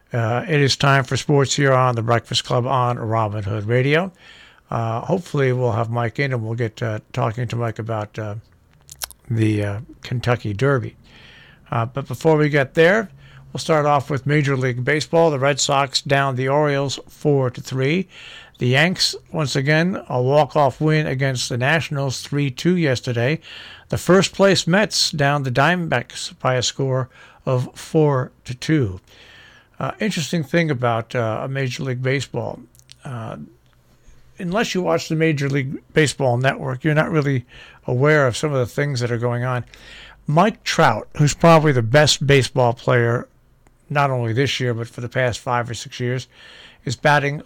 It is time for sports here on the Breakfast Club on Robin Hood Radio. Hopefully we'll have Mike in and we'll get talking to Mike about the Kentucky Derby. But before we get there, we'll start off with Major League Baseball. The Red Sox down the Orioles 4-3. The Yanks, once again, a walk-off win against the Nationals 3-2 yesterday. The first-place Mets down the Diamondbacks by a score of 4-2. Interesting thing about Major League Baseball. Unless you watch the Major League Baseball Network, you're not really aware of some of the things that are going on. Mike Trout, who's probably the best baseball player, not only this year, but for the past 5 or 6 years, is batting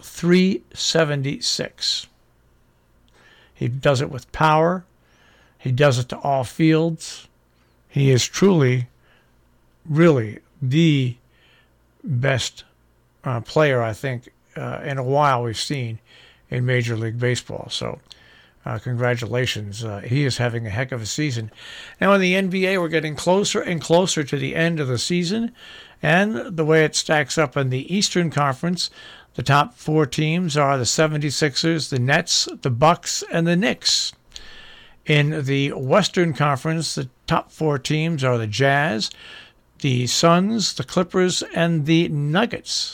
.376. He does it with power. He does it to all fields. He is truly, really the best player, I think, in a while we've seen in Major League Baseball. So congratulations. He is having a heck of a season. Now in the NBA, we're getting closer and closer to the end of the season. And the way it stacks up in the Eastern Conference, the top 4 teams are the 76ers, the Nets, the Bucks, and the Knicks. In the Western Conference, the top 4 teams are the Jazz, the Suns, the Clippers, and the Nuggets.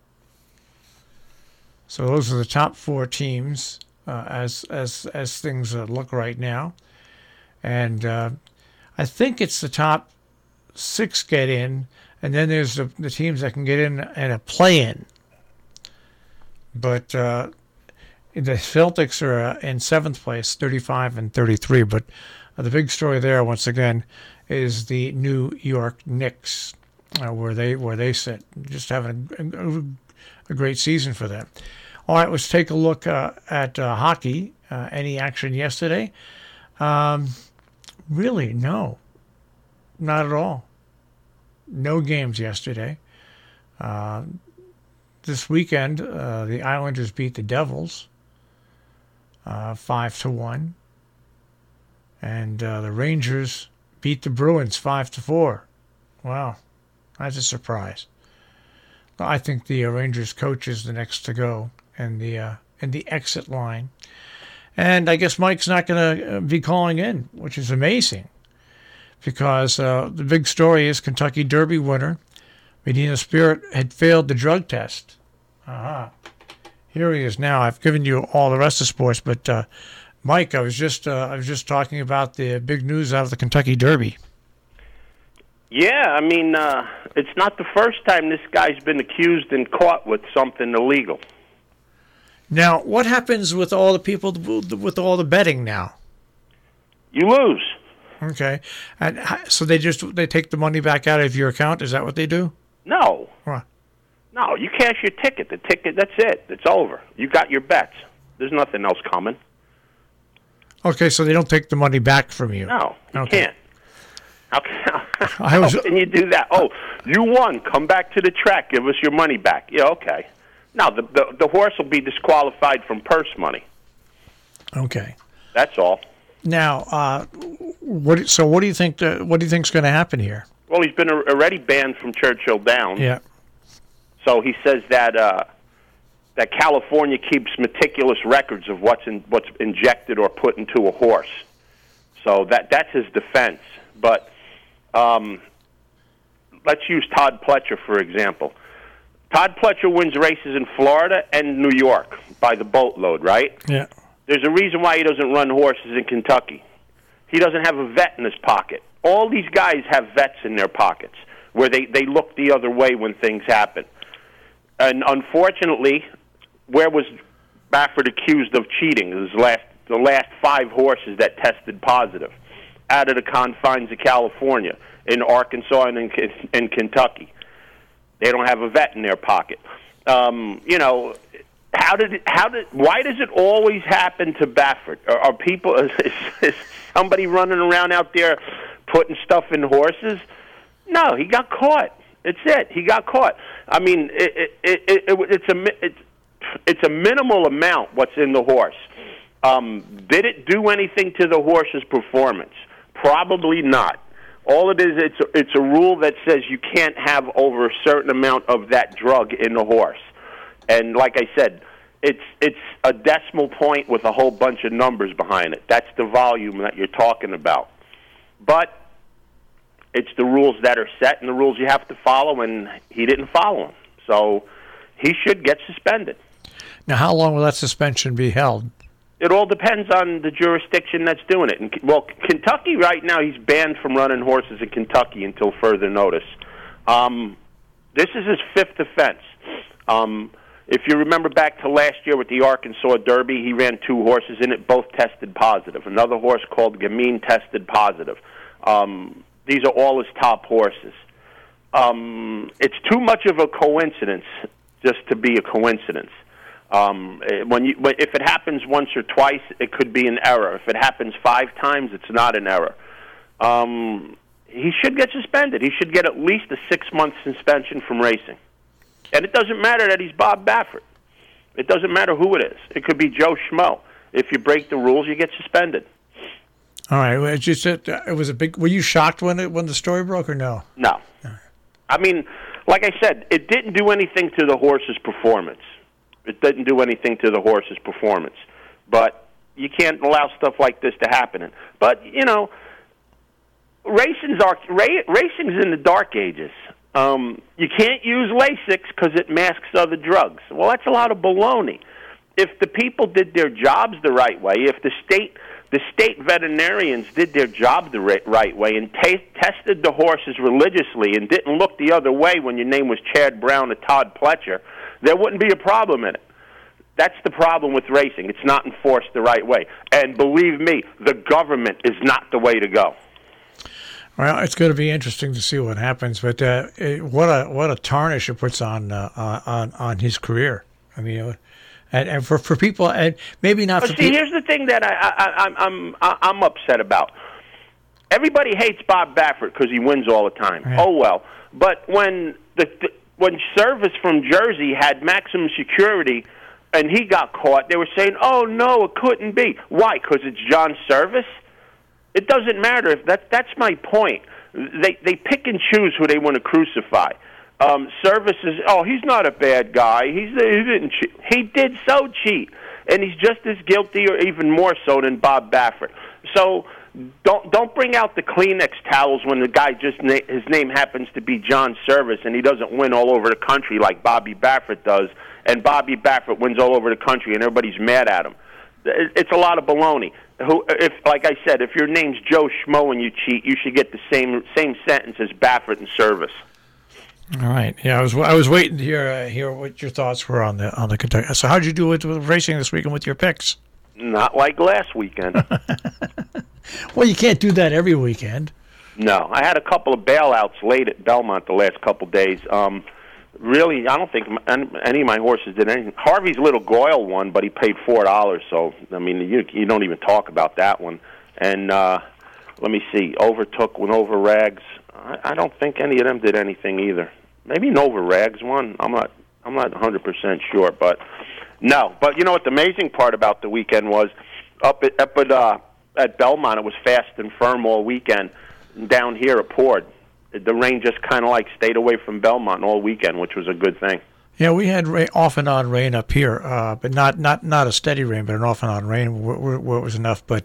So those are the top 4 teams as things look right now. And I think it's the top 6 get in, and then there's the teams that can get in and a play-in. But the Celtics are in 7th place, 35-33. But the big story there, once again, is the New York Knicks, where they sit. Just having a great season for them. All right, let's take a look at hockey. Any action yesterday? Really, no. Not at all. No games yesterday. This weekend, the Islanders beat the Devils 5-1. And the Rangers beat the Bruins 5-4. Wow, that's a surprise. I think the Rangers coach is the next to go in the exit line. And I guess Mike's not going to be calling in, which is amazing. Because the big story is Kentucky Derby winner Medina Spirit had failed the drug test. Here he is now. I've given you all the rest of sports, but Mike, I was just talking about the big news out of the Kentucky Derby. Yeah, I mean, it's not the first time this guy's been accused and caught with something illegal. Now, what happens with all the people with all the betting now? You lose. Okay, and so they take the money back out of your account. Is that what they do? No. What? No, you cash your ticket. The ticket, that's it. It's over. You got your bets. There's nothing else coming. Okay, so they don't take the money back from you. No, you okay. can't. How can you do that? Oh, you won. Come back to the track. Give us your money back. Yeah, okay. No, the horse will be disqualified from purse money. Okay. That's all. Now, what do you think? What do you think's going to happen here? Well, he's been already banned from Churchill Downs. Yeah. So he says that that California keeps meticulous records of what's injected or put into a horse. So that's his defense. But let's use Todd Pletcher, for example. Todd Pletcher wins races in Florida and New York by the boatload, right? Yeah. There's a reason why he doesn't run horses in Kentucky. He doesn't have a vet in his pocket. All these guys have vets in their pockets where they look the other way when things happen. And unfortunately, where was Baffert accused of cheating? The last 5 horses that tested positive out of the confines of California, in Arkansas and in Kentucky. They don't have a vet in their pocket. You know, why does it always happen to Baffert? Are people, is somebody running around out there putting stuff in horses? No, he got caught. It's it. He got caught. I mean, it's a minimal amount what's in the horse. Did it do anything to the horse's performance? Probably not. All it is, it's a rule that says you can't have over a certain amount of that drug in the horse. And like I said, it's a decimal point with a whole bunch of numbers behind it. That's the volume that you're talking about. But it's the rules that are set and the rules you have to follow, and he didn't follow them. So he should get suspended. Now, how long will that suspension be held? It all depends on the jurisdiction that's doing it. And, well, Kentucky right now, he's banned from running horses in Kentucky until further notice. This is his fifth offense. If you remember back to last year with the Arkansas Derby, he ran 2 horses in it, both tested positive. Another horse called Gamine tested positive. These are all his top horses. It's too much of a coincidence just to be a coincidence. If it happens once or twice, it could be an error. If it happens 5 times, it's not an error. He should get suspended. He should get at least a 6-month suspension from racing. And it doesn't matter that he's Bob Baffert. It doesn't matter who it is. It could be Joe Schmo. If you break the rules, you get suspended. All right. It was a big. Were you shocked when the story broke, or no? No. I mean, like I said, it didn't do anything to the horse's performance. It didn't do anything to the horse's performance. But you can't allow stuff like this to happen. But, you know, racing's in the dark ages. You can't use Lasix because it masks other drugs. Well, that's a lot of baloney. If the people did their jobs the right way, if the state veterinarians did their job the right way and tested the horses religiously and didn't look the other way when your name was Chad Brown or Todd Pletcher, there wouldn't be a problem in it. That's the problem with racing. It's not enforced the right way. And believe me, the government is not the way to go. Well, it's going to be interesting to see what happens, but what a tarnish it puts on his career. I mean, and for people, and maybe not. But see, here's the thing that I'm upset about. Everybody hates Bob Baffert because he wins all the time. Right. Oh well, but when when Service from Jersey had maximum security and he got caught, they were saying, "Oh no, it couldn't be." Why? Because it's John Service. It doesn't matter if that's my point. They pick and choose who they want to crucify. Service is, he's not a bad guy. He didn't cheat. He did so cheat, and he's just as guilty or even more so than Bob Baffert. So don't bring out the Kleenex towels when the guy his name happens to be John Service and he doesn't win all over the country like Bobby Baffert does, and Bobby Baffert wins all over the country and everybody's mad at him. It's a lot of baloney. Like I said, if your name's Joe Schmo and you cheat, you should get the same sentence as Baffert and Service. All right. Yeah, I was waiting to hear what your thoughts were on the Kentucky. So how'd you do with racing this weekend with your picks? Not like last weekend. Well, you can't do that every weekend. No, I had a couple of bailouts late at Belmont the last couple of days. Really, I don't think any of my horses did anything. Harvey's Little Goyle won, but he paid $4. So I mean, you don't even talk about that one. And let me see, Overtook went over Rags. I don't think any of them did anything either. Maybe Nova Rags won. I'm not 100% sure, but no. But you know what the amazing part about the weekend was? Up at Belmont, it was fast and firm all weekend. Down here, it poured. The rain just kind of stayed away from Belmont all weekend, which was a good thing. Yeah, we had off and on rain up here, but not a steady rain, but an off and on rain where it was enough. But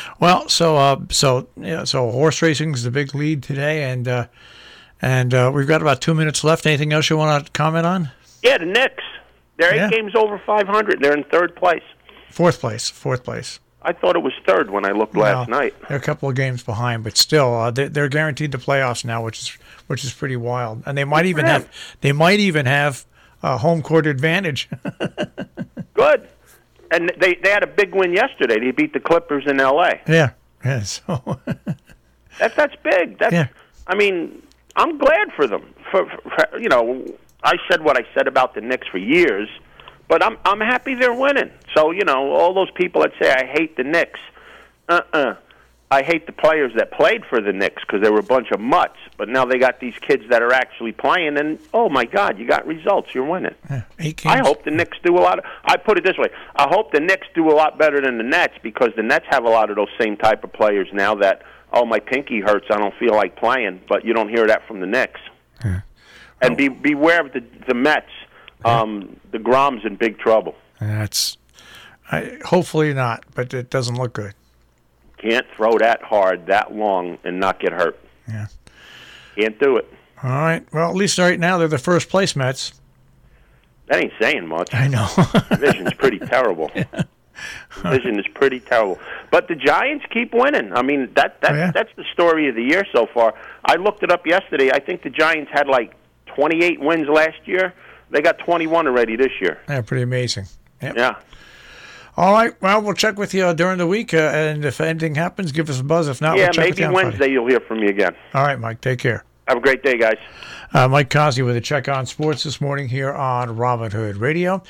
so horse racing is the big lead today, and we've got about 2 minutes left. Anything else you want to comment on? Yeah, the Knicks. They're 8 games over 500. They're in third place. Fourth place. I thought it was third when I looked last night. They're a couple of games behind, but still, they're guaranteed the playoffs now, which is pretty wild. And they might even have home court advantage. Good. And they had a big win yesterday. They beat the Clippers in L.A. Yeah. So that's big. I mean, I'm glad for them. For I said what I said about the Knicks for years. But I'm happy they're winning. So, all those people that say I hate the Knicks, I hate the players that played for the Knicks because they were a bunch of mutts. But now they got these kids that are actually playing, and, oh, my God, you got results. You're winning. Yeah, 8 games. I hope the Knicks do a lot. I put it this way. I hope the Knicks do a lot better than the Nets because the Nets have a lot of those same type of players now that oh, my pinky hurts, I don't feel like playing, but you don't hear that from the Knicks. Yeah. And beware of the Mets. The Grom's in big trouble. Hopefully not, but it doesn't look good. Can't throw that hard that long and not get hurt. Yeah. Can't do it. All right. Well, at least right now they're the first place Mets. That ain't saying much. I know. Division's pretty terrible. Yeah. Division is pretty terrible. But the Giants keep winning. I mean, that's the story of the year so far. I looked it up yesterday. I think the Giants had like 28 wins last year. They got 21 already this year. Yeah, pretty amazing. Yep. Yeah. All right. Well, we'll check with you during the week, and if anything happens, give us a buzz. If not, we'll check with you on Wednesday Friday. You'll hear from me again. All right, Mike. Take care. Have a great day, guys. Mike Cosby with a check on sports this morning here on Robin Hood Radio.